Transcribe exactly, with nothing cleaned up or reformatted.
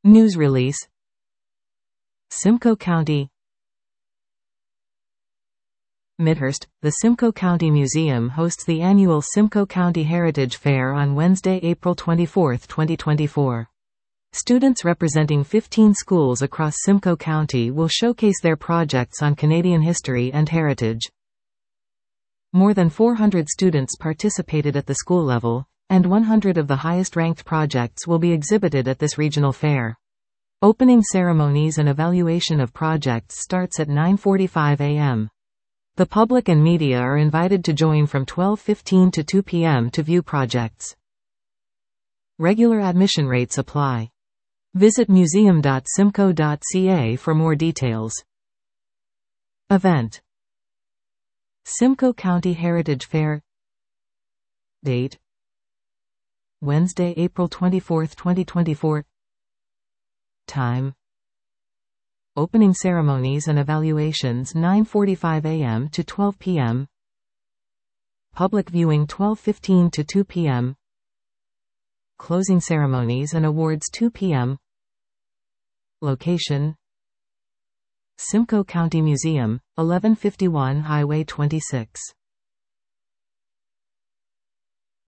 News release. Simcoe County Midhurst. The Simcoe County Museum hosts the annual Simcoe County Heritage Fair on Wednesday, April twenty-fourth, twenty twenty-four. Students representing fifteen schools across Simcoe County will showcase their projects on Canadian history and heritage. More than four hundred students participated at the school level, and one hundred of the highest-ranked projects will be exhibited at this regional fair. Opening ceremonies and evaluation of projects starts at nine forty-five a m The public and media are invited to join from twelve fifteen to two p m to view projects. Regular admission rates apply. Visit museum dot simcoe dot c a for more details. Event: Simcoe County Heritage Fair. Date: Wednesday, April twenty-fourth, twenty twenty-four. Time: Opening ceremonies and evaluations nine forty-five a m to twelve p m Public viewing twelve fifteen to two p m Closing ceremonies and awards two p m Location: Simcoe County Museum, eleven fifty-one Highway twenty-six.